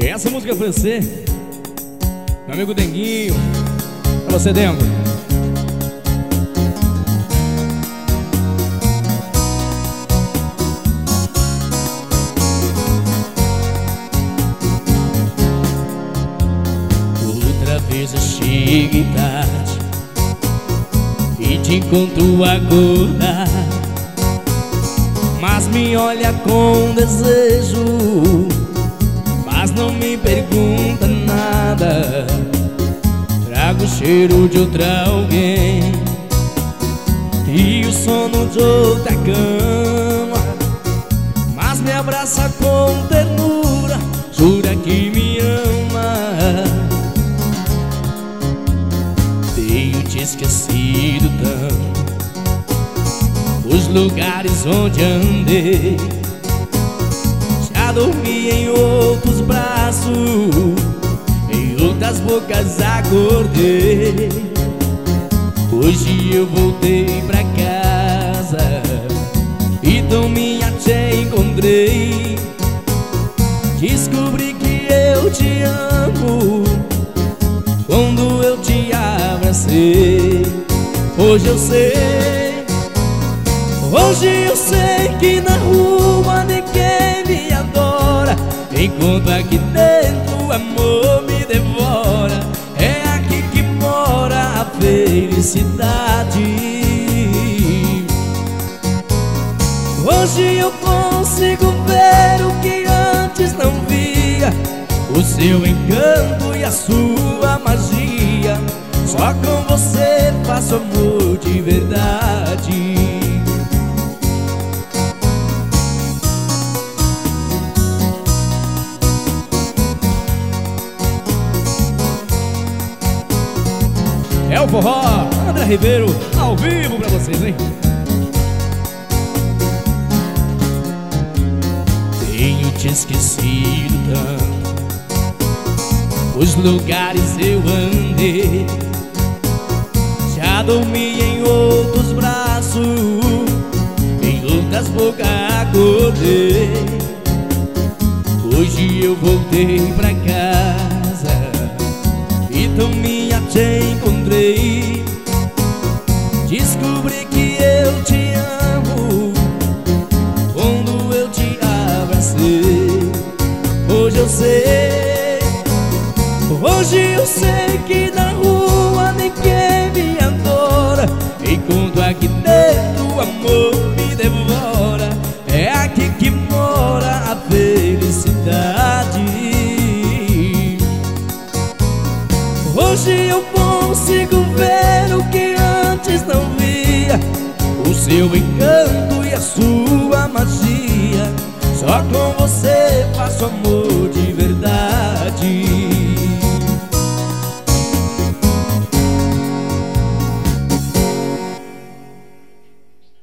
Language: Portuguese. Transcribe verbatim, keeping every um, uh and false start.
Essa música é pra você, meu amigo Denguinho. Pra você, Dengo. Outra vez eu cheguei tarde e te encontro acordar, mas me olha com desejo, mas não me pergunta nada. Trago o cheiro de outra alguém e o sono de outra cama, mas me abraça com ternura, jura que me ama. Tenho te esquecido tanto, os lugares onde andei, já dormi em outros braços, em outras bocas acordei. Hoje eu voltei pra casa e tão minha te encontrei. Descobri que eu te amo quando eu te abracei. Hoje eu sei, hoje eu sei que na rua ninguém me adora, enquanto aqui dentro o amor me devora. É aqui que mora a felicidade. Hoje eu consigo ver o que antes não via, o seu encanto e a sua magia. Só com você faço amor de verdade. É o forró, André Ribeiro, ao vivo pra vocês, hein? Tenho te esquecido tanto, os lugares eu andei, já dormi em outros braços, em outras bocas acordei. Hoje eu voltei pra casa e tão minha te encontrei. Descobri que eu te amo quando eu te abracei. Hoje eu sei, hoje eu sei que na rua ninguém me adora, enquanto aqui dentro o amor me devora. É aqui que mora a felicidade. Hoje eu consigo ver o que antes não via, o seu encanto e a sua